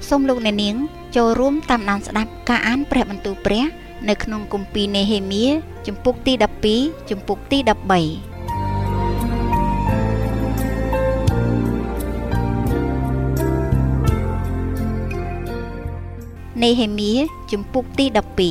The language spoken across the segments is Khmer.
សូមលោកអ្នកនាងចូលរួមតាមដានស្ដាប់ការអានព្រះបន្ទូលព្រះនៅក្នុងគម្ពីរនេហេមៀជំពូកទី12ជំពូកទី13នេហេមៀជំពូកទី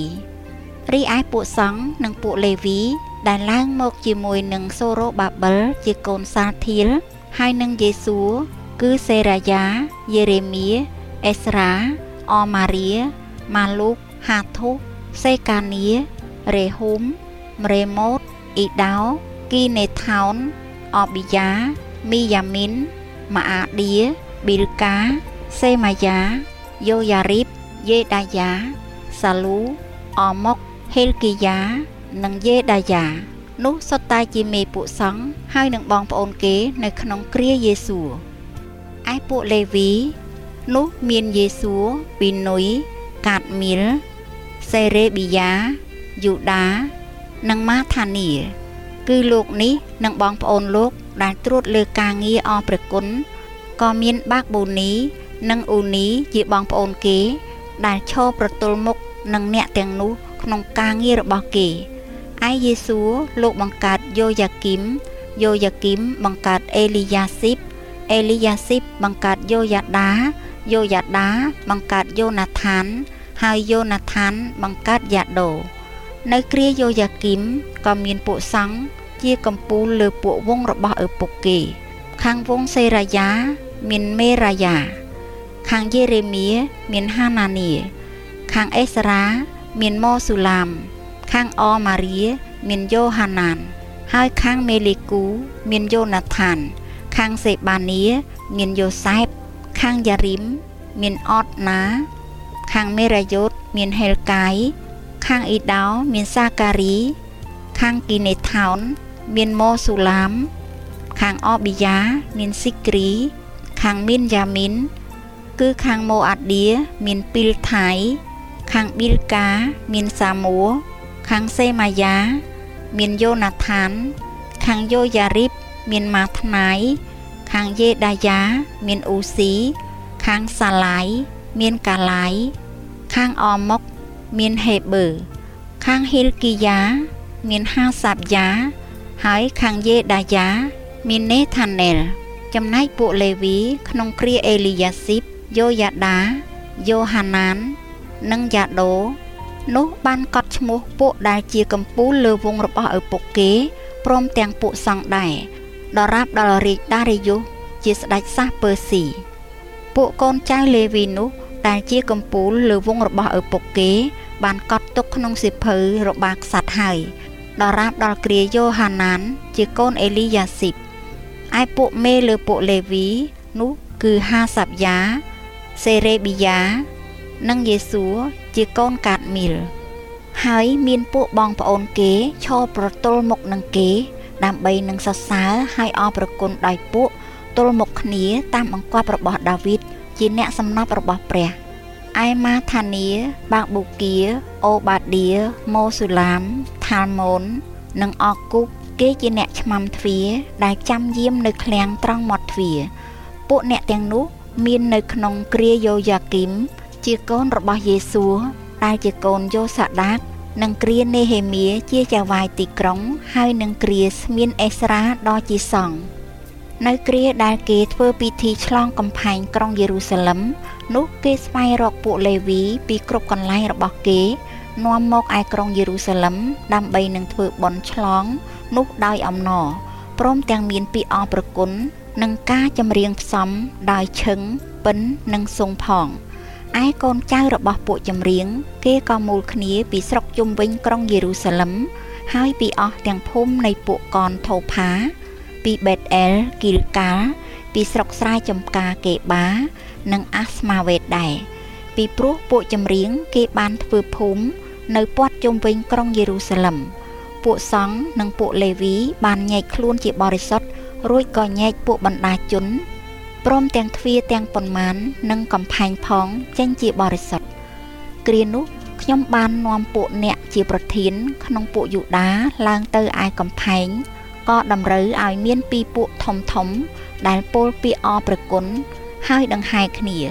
12រីឯពួកសង្ឃនិងពួកលេវីដែលឡើងមកជាមួយនឹងសូរ៉ូបាបិលជាកូនសាធៀលហើយនឹងយេស៊ូគឺសេរាយ៉ាយេរេមៀអេស្រាអម៉ារៀម៉ាលូកហាធុសេកានីរេហ៊ុមរេម៉ូតអ៊ីដោគីនេថោនអប៊ីយ៉ាមីយ៉ាមីនម៉ាអាឌៀប៊ីលកាសេម៉ាយ៉ាយ៉ូយ៉ារីបយេដាយ៉ាសាលូអម៉ុកហេលគីយ៉ានិងយេដាយ៉ានោះសុទ្ធតែជាមេពួកសង្ឃហើយនឹងបងប្អូនគេនៅក្នុងគ្រាយេស៊ូឯពួកលេវីនោះមានយេស៊ូពីនុយកាតមីលសេរេប៊ីយ៉ាយូដានិងម៉ាថានីគឺលោកនេះនិងបងប្អូនលោកដែលត្រួតលើការងារអរព្រះគុណក៏មានបាកបូនីនិងអ៊ូនីជាបងប្អូនគេដែលឈរប្រទល់មុខនឹងអ្នកទាំងនោះក្នុងការងាររបស់គេឯយេស៊ូលោកបង្កើតយ៉ូយ៉ាគីមបង្កើតអេលីយ៉ាស៊ីបបង្កើតយ៉ូយ៉ាដាបង្កើតយ៉ូណាថានហើយយ៉ូណាថានបង្កើតយ៉ាដូនៅគ្រាយ៉ូយ៉ាគីមក៏មានពួកសង្ឃជាកំពូលលើពួកវងរបស់ឪពុកគេខាងវងសេរាយ៉ាមានមេរាយ៉ាខាងយេរេមៀមានហាណានីខាងអេស្រាមានម៉ូស៊ូឡាមខាងអម៉ារៀមានយ៉ូហាណានហើយខាងមេលីគូមានយ៉ូណាថានខាងសេបានីមានយ៉ូសែបខាងយ៉ារីមមានអតណាខាងមេរាយ៉ូតមានហេលកាយខាងអ៊ីដោមានសាការីខាងគីនេថោនមានម៉ូស៊ូឡាមខាងអប៊ីយ៉ាមានស៊ីគ្រីខាងមីនយ៉ាមីនគឺខាងម៉ូអាឌៀមានពីលថៃខាងប៊ីលកាមានសាមួខាងសេម៉ាយ៉ាមានយ៉ូណាថានខាងយ៉ូយ៉ារីបមានម៉ាថ្នៃខាងយេដាយ៉ាមានអ៊ូស៊ីខាងសាឡាយមានកាឡាយខាងអម៉ុកមានហេបឺខាងហីលគីយ៉ាមានហាសាប់យ៉ាហើយខាងយេដាយ៉ាមាននេថាណែលចំណែកពួកលេវីក្នុងគ្រាអេលីយ៉ាស៊ីបយ៉ូយ៉ាដាយ៉ូហាណាននិងយ៉ាដូនោះបានកត់ឈ្មោះពួកដែលជាកំពូលលើវងរបស់ឪពុកគេព្រមទាំងពួកសង្ឃដែរដរាបដល់រាជដារីយ៉ូសជាស្ដេចសាសពើស៊ីពួកកូនចៅលេវីនោះដែលជាកំពូលលើវងរបស់ឪពុកគេបានកត់ទុកក្នុងសៀវភៅរបស់ក្សត្រហើយដរាបដល់គ្រាយ៉ូហាណានជាកូនអេលីយ៉ាស៊ីបឯពួកមេលើពួកលេវីនោះគឺហាសាប់យ៉ាសេរេប៊ីយ៉ានិងយេស៊ូជាកូនកាតមីលហើយមានពួកបងប្អូនគេឈរប្រទល់មុខនឹងគេដើម្បីនឹងសរសើរហើយអរព្រគុណដោយពួកទល់មុខគ្នាតាមបង្គាប់របស់ដាវីតជាអ្នកសំណប់របស់ព្រះឯម៉ាថានីបាប៊ូគៀអូបាឌៀម៉ូស៊ូឡាមថាលម៉ូននិងអគូបគេជាអ្នកឆ្មាំទ្វារដែលចាំយាមនៅឃ្លាំងត្រង់មាត់ទ្វារពួកអ្នកទាំងនោះមាននៅក្នុងគ្រាយ៉ូយ៉ាគីមជាកូនរបស់យេស៊ូដែលជាកូនយ៉ូសាដាកនិងគ្រានេហេមៀជាចៅហ្វាយទីក្រុងហើយនឹងគ្រាស្មៀនអេស្រាដ៏ជាសង្ឃនៅគ្រាដែលគេធ្វើពិធីឆ្លងកំផែងក្រុងយេរូសាឡឹមនោះគេស្វែងរកពួកលេវីពីគ្រប់កន្លែងរបស់គេនាំមកឯក្រុងយេរូសាឡឹមដើម្បីនឹងធ្វើបុណ្យឆ្លងនោះដោយអំណរព្រមទាំងមានពាក្យអរព្រគុណនិងការចម្រៀងផ្សំដោយឈឹងពិននិងសុងផងឯកូនចៅរបស់ពួកចម្រៀងគេក៏មូលគ្នាពីស្រុកជុំវិញក្រុងយេរូសាឡឹមហើយពីអស់ទាំងភូមិនៃពួកកនថូផាពីបេតអែលគីលកាល់ពីស្រុកស្រែចំការកេបានិងអាស្មាវេតដែរពីព្រោះពួកចម្រៀងគេបានធ្វើភូមិនៅព័ទ្ធជុំវិញក្រុងយេរូសាឡឹមពួកសង្ឃនិងពួកលេវីបានញែកខ្លួនជាបរិសុទ្ធរួចក៏ញែកពួកបណ្ដាជនព្រមទាំងទ្វារទាំងប៉ុន្មាននិងកំផែងផងចេញជាបរិសុទ្ធគ្រានោះខ្ញុំបាននាំពួកអ្នកជាប្រធានក្នុងពួកយូដាឡើងទៅឯកំផែងក៏តម្រូវឲ្យមានពីរពួកធំដែលពោលពាក្យអរព្រគុណហើយដង្ហែគ្នា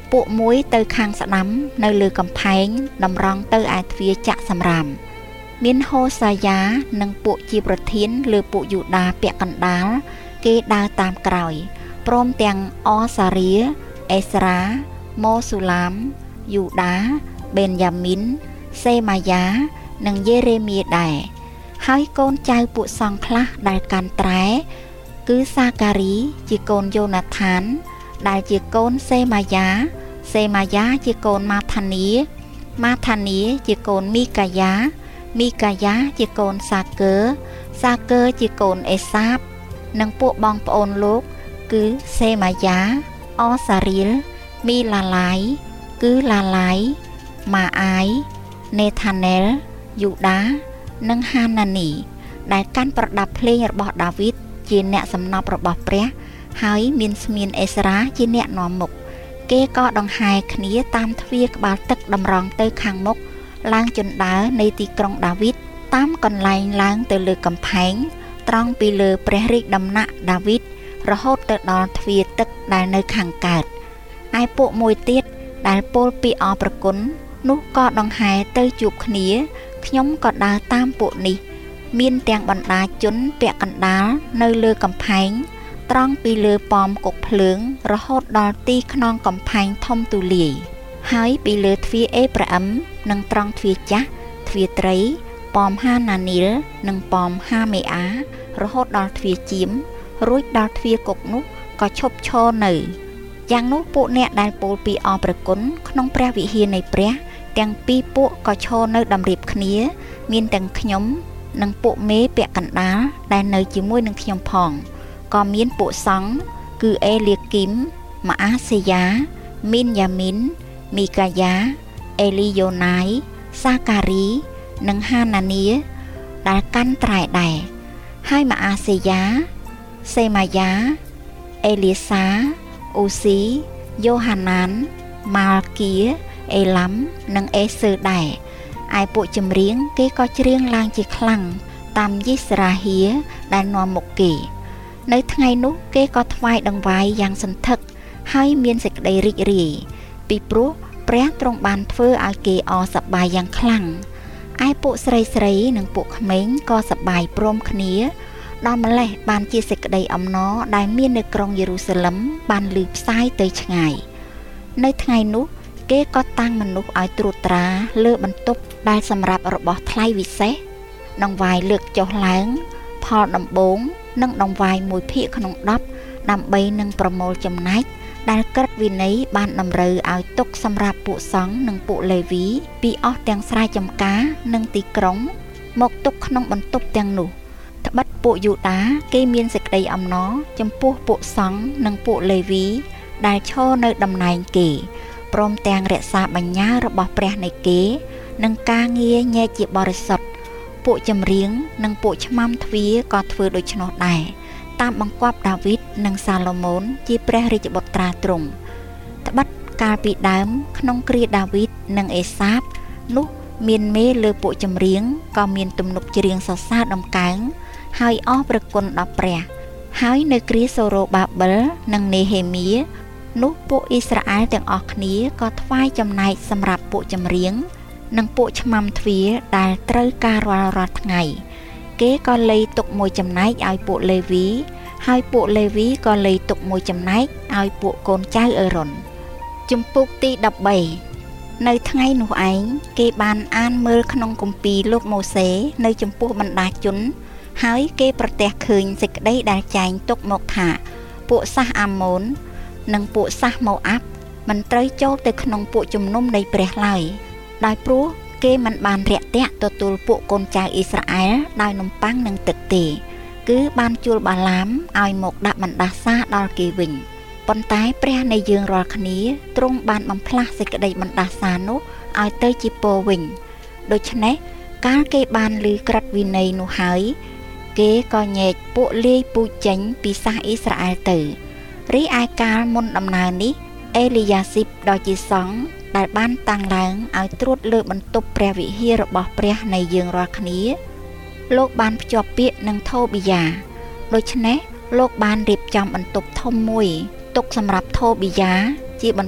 ពួកមួយទៅខាងស្ដាំនៅលើកំផែងតម្រង់ទៅឯទ្វារចាក់សម្រាមមានហូសាយានិងពួកជាប្រធានលើពួកយូដាពាក់កណ្ដាលគេដើរតាមក្រោយព្រមទាំងអសារៀអេស្រាម៉ូស៊ូឡាមយូដាបេនយ៉ាមីនសេម៉ាយ៉ានិងយេរេមៀដែរហើយកូនចៅពួកសង្ឃខ្លះដែលកាន់ត្រែគឺសាការីជាកូនយ៉ូណាថានដែលជាកូនសេម៉ាយ៉ាជាកូនម៉ាថានីជាកូនមីកាយ៉ាជាកូនសាកើជាកូនអេសាបនិងពួកបងប្អូនលោកគឺសេម៉ាយ៉ាអសារៀលមីឡាឡាយគឺឡាឡាយម៉ាអាយនេថាណែលយូដានិងហាណានីដែលកាន់ប្រដាប់ភ្លេងរបស់ដាវីតជាអ្នកសំណប់របស់ព្រះហើយមានស្មៀនអេស្រាជាអ្នកនាំមុខគេក៏ដង្ហែគ្នាតាមទ្វារក្បាលទឹកតម្រង់ទៅខាងមុខឡើងជណ្ដើរនៃទីក្រុងដាវីតតាមកន្លែងឡើងទៅលើកំផែងត្រង់ពីលើព្រះរាជដំណាក់ដាវីតរហូតទៅដល់ទ្វារទឹកដែលនៅខាងកើតឯពួកមួយទៀតដែលពោលពីអរប្រគុណនោះក៏ដង្ហែទៅជួបគ្នាខ្ញុំក៏ដើរតាមពួកនេះមានទាំងបណ្ដាជនពាក់កណ្ដាលនៅលើកំផែងត្រង់ពីលើប៉មគុកភ្លើងរហូតដល់ទីខ្នងកំផែងធំទូលាយហើយពីលើទ្វារអេប្រាអឹមនិងត្រង់ទ្វារចាស់ទ្វារត្រីប៉មហាណានីលនិងប៉មហាមេអារហូតដល់ទ្វារជាមរួចដល់ទ្វារគុកនោះក៏ឈប់ឈរនៅយ៉ាងនោះពួកអ្នកដែលពោលពីអរប្រគុណក្នុងព្រះវិហារនៃព្រះទាំងពីរពួកក៏ឈរនៅតម្រៀបគ្នាមានទាំងខ្ញុំនិងពួកមេពាក់កណ្ដាលដែលនៅជាមួយនឹងខ្ញុំផងក៏មានពួកសង្ឃគឺអេលៀគីមម៉ាអាសេយ៉ាមីនយ៉ាមីនមីកាយ៉ាអេលីយ៉ូណាយសាការីនិងហាណានីដែលកាន់ត្រែដែរហើយម៉ាអាសេយ៉ាសេម៉ាយ៉ាអេលីសាអូស៊ីយ៉ូហាណានម៉ាល់គៀអេឡាំនិងអេសឺដែរឯពួកចម្រៀងគេក៏ច្រៀងឡើងជាខ្លាំងតាមយិស្រាហៀដែលនាំមុខគេនៅថ្ងៃនោះគេក៏ថ្វាយដង្វាយយ៉ាងសន្ធឹកហើយមានសេចក្តីរីករាយពីព្រោះព្រះទ្រង់បានធ្វើឲ្យគេអរសប្បាយយ៉ាងខ្លាំងឯពួកស្រីនិងពួកក្មេងក៏សប្បាយព្រមគ្នាដល់ម្លេះបានជាសេចក្តីអំណរដែលមាននៅក្រុងយេរូសាឡឹមបានលឺផ្សាយទៅឆ្ងាយនៅថ្ងៃនោះគេក៏តាំងមនុស្សឲ្យត្រួតត្រាលើបន្ទប់ដែលសម្រាប់របស់ថ្លៃវិសេសដង្វាយលើកចុះឡើងផលដំបូងនិងដង្វាយ1ភាគក្នុង10ដើម្បីនឹងប្រមូលចំណែកដែលក្រឹតវិន័យបានតម្រូវឲ្យទុកសម្រាប់ពួកសង្ឃនិងពួកលេវីពីអស់ទាំងស្រែចម្ការនិងទីក្រុងមកទុកក្នុងបន្ទប់ទាំងនោះត្បិតពួកយូដាគេមានសេចក្តីអំណរចំពោះពួកសង្ឃនិងពួកលេវីដែលឈរនៅតំណែងគេព្រមទាំងរក្សាបញ្ញើរបស់ព្រះនៃគេនិងការងារញែកជាបរិសុទ្ធពួកចម្រៀងនិងពួកឆ្មាំទ្វារក៏ធ្វើដូច្នោះដែរតាមបង្គាប់ដាវីតនិងសាឡូមោនជាព្រះរាជបុត្រាទ្រង់ត្បិតកាលពីដើមក្នុងគ្រាដាវីតនិងអេសាបនោះមានមេលើពួកចម្រៀងក៏មានទំនុកច្រៀងសរសើរដំកើងហើយអរព្រគុណដល់ព្រះហើយនៅគ្រាសូរ៉ូបាបិលនិងនេហេមៀនោះពួកអ៊ីស្រាអែលទាំងអស់គ្នាក៏ថ្វាយចំណែកសម្រាប់ពួកចម្រៀងនិងពួកឆ្មាំទ្វារដែលត្រូវការរាល់ថ្ងៃគេក៏លៃទុកមួយចំណែកឲ្យពួកលេវីហើយពួកលេវីក៏លៃទុកមួយចំណែកឲ្យពួកកូនចៅអេរ៉ុនជំពូកទី13នៅថ្ងៃនោះឯងគេបានអានមើលក្នុងគម្ពីរលោកម៉ូសេនៅចំពោះបណ្ដាជនហើយគេប្រទះឃើញសេចក្តីដែលចែងទុកមកថាពួកសាសអាម៉ូននិងពួកសាសម៉ូអាប់មិនត្រូវចូលទៅក្នុងពួកជំនុំនៃព្រះឡើយដោយព្រោះគេមិនបានរាក់ទាក់ទទួលពួកកូនចៅអ៊ីស្រាអែលដោយនំប៉័ងនិងទឹកទេគឺបានជួលបាឡាមឲ្យមកដាក់បណ្ដាសាដល់គេវិញប៉ុន្តែព្រះនៃយើងរាល់គ្នាទ្រង់បានបំផ្លាស់សេចក្តីបណ្ដាសានោះឲ្យទៅជាពរវិញដូច្នេះកាលគេបានឮក្រឹត្យវិន័យនោះហើយគេក៏ញែកពួកលាយពូជចេញពីសាសអ៊ីស្រាអែលទៅរីឯកាលមុនដំណើរនេះអេលីយ៉ាស៊ីបដ៏ជាសង្ឃដែលបានតាំងឡើងឲ្យត្រួតលើបន្ទប់ព្រះវិហាររបស់ព្រះនៃយើងរាល់គ្នាលោកបានភ្ជាប់ពាក្យនឹងថូប៊ីយ៉ាដូច្នេះលោកបានរៀបចំបន្ទប់ធំមួយទុកសម្រាប់ថូប៊ីយ៉ាជាបន្ទប់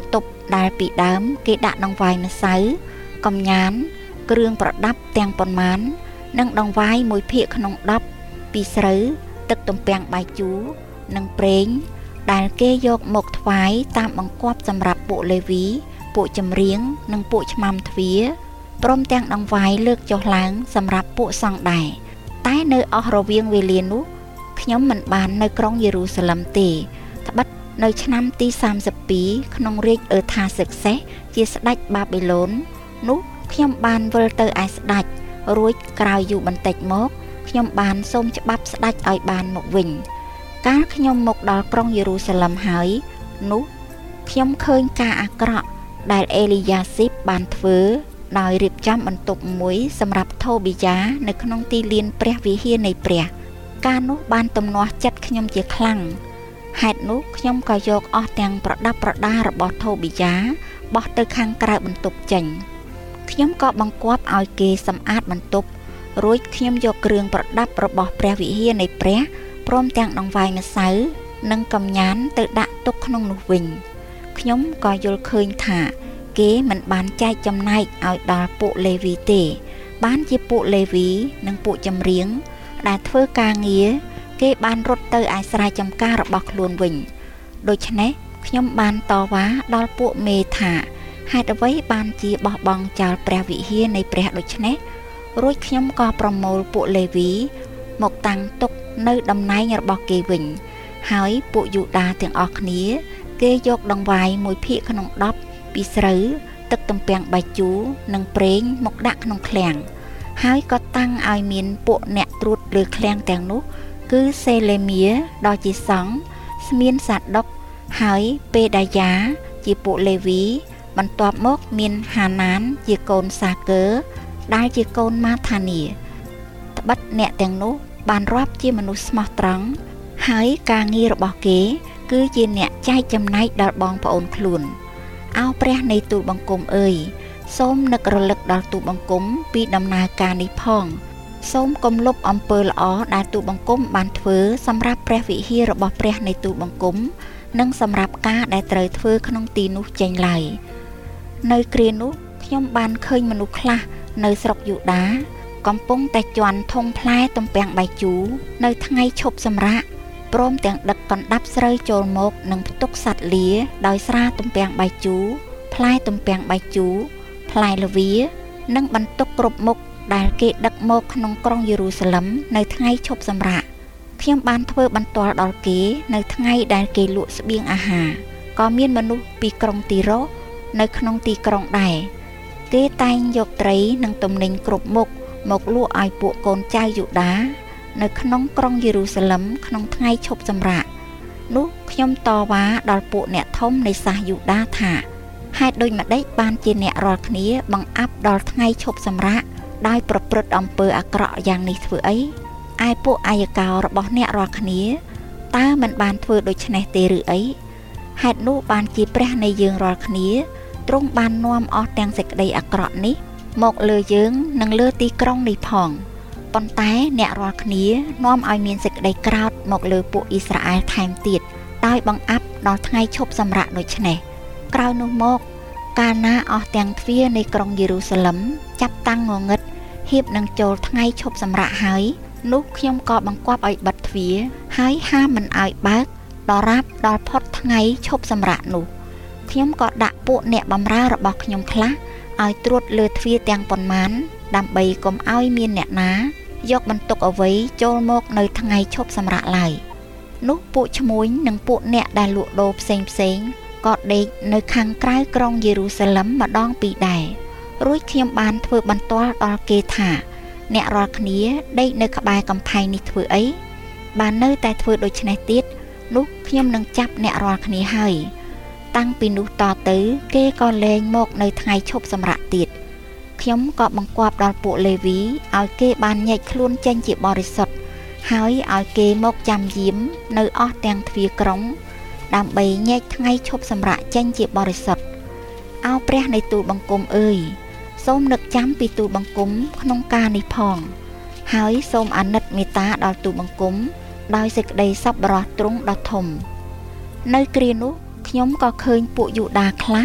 ដែលពីដើមគេដាក់ដង្វាយម្សៅកំញានគ្រឿងប្រដាប់ទាំងប៉ុន្មាននិងដង្វាយ1ភាគក្នុង10ពីស្រូវទឹកទំពាំងបាយជូរនិងប្រេងដែលគេយកមកថ្វាយតាមបង្គាប់សម្រាប់ពួកលេវីពួកចម្រៀងនិងពួកឆ្មាំទ្វារព្រមទាំងដង្វាយលើកចុះឡើងសម្រាប់ពួកសង្ឃដែរតែនៅអស់រវាងវេលានោះខ្ញុំមិនបាននៅក្រុងយេរូសាឡឹមទេត្បិតនៅឆ្នាំទី32ក្នុងរាជអឺថាសឹកសេសជាស្ដេចបាប៊ីឡូននោះខ្ញុំបានវិលទៅឯស្ដេចរួចក្រោយយូរបន្តិចមកខ្ញុំបានសូមច្បាប់ស្ដេចឲ្យបានមកវិញកាលខ្ញុំមកដល់ក្រុងយេរូសាឡឹមហើយនោះខ្ញុំឃើញការអាក្រក់ដែលអេលីយ៉ាស៊ីបបានធ្វើដោយរៀបចំបន្ទប់មួយសម្រាប់ថូប៊ីយ៉ានៅក្នុងទីលានព្រះវិហារនៃព្រះការនោះបានទំនាស់ចិត្តខ្ញុំជាខ្លាំងហេតុនោះខ្ញុំក៏យកអស់ទាំងប្រដាប់ប្រដារបស់ថូប៊ីយ៉ាបោះទៅខាងក្រៅបន្ទប់ចេញខ្ញុំក៏បង្គាប់ឲ្យគេសម្អាតបន្ទប់រួចខ្ញុំយកគ្រឿងប្រដាប់របស់ព្រះវិហារនៃព្រះព្រមទាំងដង្វាយម្សៅនិងកំញានទៅដាក់ទុកក្នុងនោះវិញខ្ញុំក៏យល់ឃើញថាគេមិនបានចែកចំណែកឲ្យដល់ពួកលេវីទេបានជាពួកលេវីនិងពួកចម្រៀងដែលធ្វើការងារគេបានរត់ទៅឯស្រែចម្ការរបស់ខ្លួនវិញដូច្នេះខ្ញុំបានតវ៉ាដល់ពួកមេថាហេតុអ្វីបានជាបោះបង់ចោលព្រះវិហារនៃព្រះដូច្នេះរួចខ្ញុំក៏ប្រមូលពួកលេវីមកតាំងទុកនៅតំណែងរបស់គេវិញហើយពួកយូដាទាំងអស់គ្នាគេយកដង្វាយ1ភាគក្នុង10ពីស្រូវទឹកទំពាំងបាយជូរនិងប្រេងមកដាក់ក្នុងឃ្លាំងហើយក៏តាំងឲ្យមានពួកអ្នកត្រួតលើឃ្លាំងទាំងនោះគឺសេលេមៀដ៏ជាសង្ឃស្មៀនសាដុកហើយពេដាយ៉ាជាពួកលេវីបន្ទាប់មកមានហាណានជាកូនសាកើដែលជាកូនម៉ាថានីត្បិតអ្នកទាំងនោះបានរាប់ជាមនុស្សស្មោះត្រង់ហើយការងាររបស់គេគឺជាអ្នកចែកចំណែកដល់បងប្អូនខ្លួនអោព្រះនៃទូលបង្គំអើយសូមនឹករលឹកដល់ទូលបង្គំពីដំណើរការនេះផងសូមគំលប់អំពើល្អដែលទូលបង្គំបានធ្វើសម្រាប់ព្រះវិហាររបស់ព្រះនៃទូលបង្គំនិងសម្រាប់ការដែលត្រូវធ្វើក្នុងទីនោះចេញឡើយនៅគ្រានោះខ្ញុំបានឃើញមនុស្សខ្លះនៅស្រុកយូដាកំពុងតែជន់ធុងផ្លែទំពាំងបាយជូរនៅថ្ងៃឈប់សម្រាកព្រមទាំងដឹកកណ្ដាប់ស្រូវចូលមកនិងផ្ទុកសត្វលាដោយស្រាទំពាំងបាយជូរផ្លែទំពាំងបាយជូរផ្លែល្វានិងបន្ទុកគ្រប់មុខដែលគេដឹកមកក្នុងក្រុងយេរូសាឡឹមនៅថ្ងៃឈប់សម្រាកខ្ញុំបានធ្វើបន្ទាល់ដល់គេនៅថ្ងៃដែលគេលក់ស្បៀងអាហារក៏មានមនុស្សពីក្រុងទីរ៉ូនៅក្នុងទីក្រុងដែរគេតែងយកត្រីនិងទំនិញគ្រប់មុខមកលក់ឲ្យពួកកូនចៅយូដានៅក្នុងក្រុងយេរូសាឡឹមក្នុងថ្ងៃឈប់សម្រាកនោះខ្ញុំតវ៉ាដល់ពួកអ្នកធំនៃសាសយូដាថាហេតុដូចម្ដេចបានជាអ្នករាល់គ្នាបង្អាប់ដល់ថ្ងៃឈប់សម្រាកដោយប្រព្រឹត្តអំពើអាក្រក់យ៉ាងនេះធ្វើអីឯពួកអាយកោរបស់អ្នករាល់គ្នាតើមិនបានធ្វើដូច្នេះទេឬអីហេតុនោះបានជាព្រះនៃយើងរាល់គ្នាទ្រង់បាននាំអស់ទាំងសេចក្តីអាក្រក់នេះមកលើយើងនិងលើទីក្រុងនេះផងប៉ុន្តែអ្នករាល់គ្នានាំឲ្យមានសេចក្តីក្រោធមកលើពួកអ៊ីស្រាអែលថែមទៀតដោយបង្អាប់ដល់ថ្ងៃឈប់សម្រាកដូច្នេះក្រោយនោះមកកាលណាអស់ទាំងទ្វារនៃក្រុងយេរូសាឡឹមចាប់តាំងងងឹតហៀបនឹងចូលថ្ងៃឈប់សម្រាកហើយនោះខ្ញុំក៏បង្គាប់ឲ្យបិទទ្វារហើយហាមមិនឲ្យបើកដរាបដល់ផុតថ្ងៃឈប់សម្រាកនោះខ្ញុំក៏ដាក់ពួកអ្នកបម្រើរបស់ខ្ញុំខ្លះឲ្យត្រួតលើទ្វារទាំងប៉ុន្មានដើម្បីកុំឲ្យមានអ្នកណាយកបន្ទុកអ្វីចូលមកនៅថ្ងៃឈប់សម្រាកឡើយនោះពួកឈ្មួញនិងពួកអ្នកដែលលក់ដូរផ្សេងក៏ដេកនៅខាងក្រៅក្រុងយេរូសាឡឹមម្ដងពីរដែររួចខ្ញុំបានធ្វើបន្ទាល់ដល់គេថាអ្នករាល់គ្នាដេកនៅក្បែរកំផែងនេះធ្វើអីបាននៅតែធ្វើដូច្នេះទៀតនោះខ្ញុំនឹងចាប់អ្នករាល់គ្នាហើយតាំងពីនោះតទៅគេក៏លែងមកនៅថ្ងៃឈប់សម្រាកទៀតខ្ញុំក៏បង្គាប់ដល់ពួកលេវីឲ្យគេបានញែកខ្លួនចេញជាបរិសុទ្ធហើយឲ្យគេមកចាំយាមនៅអស់ទាំងទ្វារក្រុងដើម្បីញែកថ្ងៃឈប់សម្រាកចេញជាបរិសុទ្ធអោព្រះនៃទូលបង្គំអើយសូមនឹកចាំពីទូលបង្គំក្នុងការនេះផងហើយសូមអាណិតមេត្តាដល់ទូលបង្គំដោយសេចក្តីសប្បុរសទ្រង់ដ៏ធំនៅគ្រានោះខ្ញុំក៏ឃើញពួកយូដាខ្លះ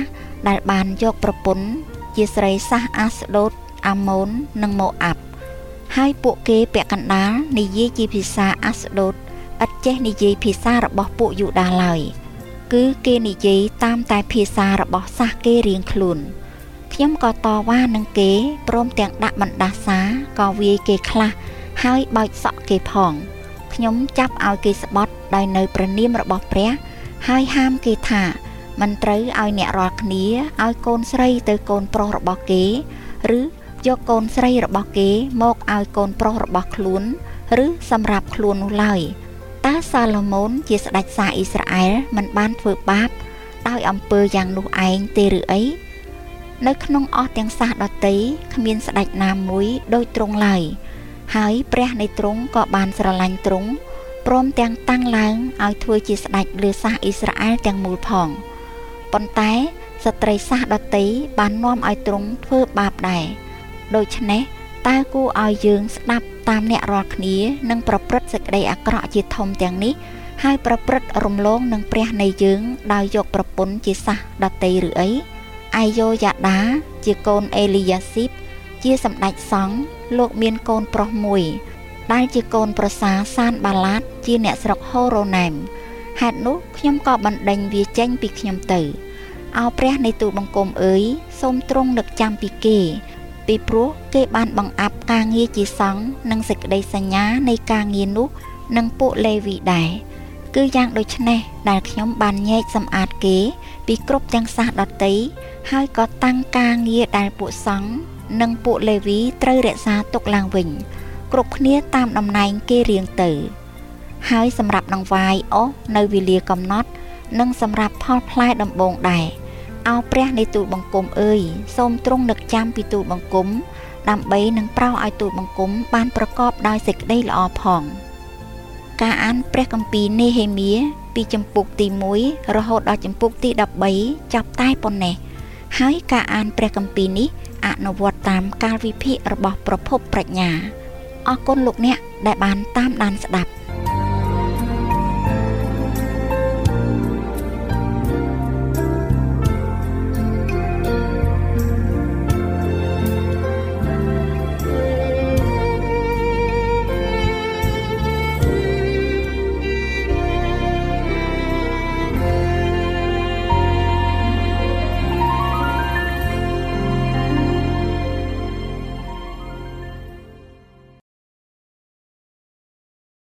ដែលបានយកប្រពន្ធជាស្រីសាសអាស្ដូតអាម៉ូននិងម៉ូអាប់ហើយពួកគេពាក់កណ្ដាលនិយាយជាភាសាអាស្ដូតឥតចេះនិយាយភាសារបស់ពួកយូដាឡើយគឺគេនិយាយតាមតែភាសារបស់សាសគេរៀងខ្លួនខ្ញុំក៏តវ៉ានឹងគេព្រមទាំងដាក់បណ្ដាសាក៏វាយគេខ្លះហើយបោចសក់គេផងខ្ញុំចាប់ឲ្យគេស្បត់ដោយនៅព្រះនាមរបស់ព្រះហើយហាមគេថាមិនត្រូវឲ្យអ្នករាល់គ្នាឲ្យកូនស្រីទៅកូនប្រុសរបស់គេឬយកកូនស្រីរបស់គេមកឲ្យកូនប្រុសរបស់ខ្លួនឬសម្រាប់ខ្លួននោះឡើយតើសាឡូមោនជាស្ដេចសារអ៊ីស្រាអែលមិនបានធ្វើបាបដោយអំពើយ៉ាងនោះឯងទេឬអីនៅក្នុងអស់ទាំងសាសដតីគ្មានស្ដេចណាមួយដូចទ្រង់ឡើយហើយព្រះនៃទ្រង់ក៏បានស្រឡាញ់ទ្រង់ព្រមទាំងតាំងឡើងឲ្យធ្វើជាស្ដេចលើសាសអ៊ីស្រាអែលទាំងមូលផងប៉ុន្តែស្ត្រីសាសដតីបាននាំឲ្យទ្រង់ធ្វើបាបដែរដូច្នេះតើគួរឲ្យយើងស្ដាប់តាមអ្នករាល់គ្នានិងប្រព្រឹត្តសេចក្តីអាក្រក់ជាធំទាំងនេះហើយប្រព្រឹត្តរំលងនឹងព្រះនៃយើងដោយយកប្រពន្ធជាសាសដតីឬអីអាយ៉ូយ៉ាដាជាកូនអេលីយ៉ាស៊ីបជាសម្ដេចសង្ឃលោកមានកូនប្រុសមួយដែលជាកូនប្រសារសានបាឡាតជាអ្នកស្រុកហូរ៉ូណែមហេតុនោះខ្ញុំក៏បណ្ដេញវាចេញពីខ្ញុំទៅអោព្រះនៃទូលបង្គំអើយសូមទ្រង់នឹកចាំពីគេពីព្រោះគេបានបង្អាប់ការងារជាសង្ឃនិងសេចក្តីសញ្ញានៃការងារនោះនឹងពួកលេវីដែរគឺយ៉ាងដូចនេះដែលខ្ញុំបានញែកសម្អាតគេពីគ្រប់ទាំងសាសដតីហើយក៏តាំងការងារដែលពួកសង្ឃនិងពួកលេវីត្រូវរក្សាទុកឡើងវិញគ្រប់គ្នាតាមតំណែងគេរៀងទៅហើយសម្រាប់ដង្វាយអស់នៅវេលាកំណត់និងសម្រាប់ផលផ្លែដំបូងដែរអោព្រះនៃទូលបង្គំអើយសូមទ្រង់នឹកចាំពីទូលបង្គំដើម្បីនឹងប្រោសឲ្យទូលបង្គំបានប្រកបដោយសេចក្តីល្អផងការអានព្រះគម្ពីរនេហេមៀពីជំពូកទី1រហូតដល់ជំពូកទី13ចាប់តែប៉ុណ្ណេះហើយការអានព្រះគម្ពីរនេះអនុវត្តតាមកាលវិភាគរបស់ប្រភពប្រាជ្ញាអរគុណលោកអ្នកដែលបានតាមដានស្ដាប់